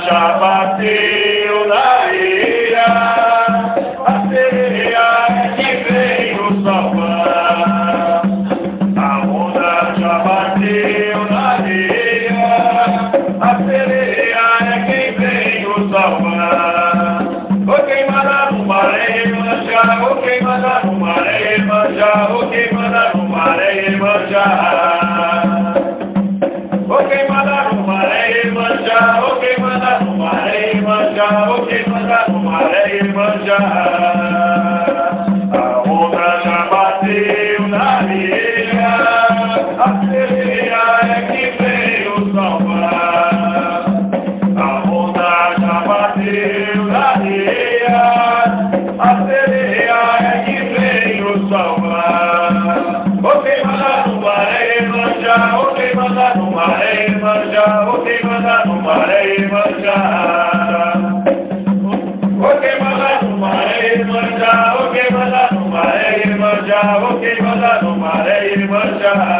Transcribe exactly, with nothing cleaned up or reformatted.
já bateu na ilha, a sereia que veio salvar. A onda já bateu na areia, a sereia é quem veio salvar. O quem manda no maré manja, o quem manda no maré manja, o quem manda no maré manja. O quem manda no maré manja, o quem manda no maré manja, o quem manda no maré manja. A onda já bateu na areia, a sereia é que veio salvar. A onda já bateu na areia, a sereia é que veio salvar. O quem manda no maré manja, o quem manda no maré manja, o quem manda no maré manja. O quem manda no maré manja, o quem manda no maré manja, o quem manda no maré manja.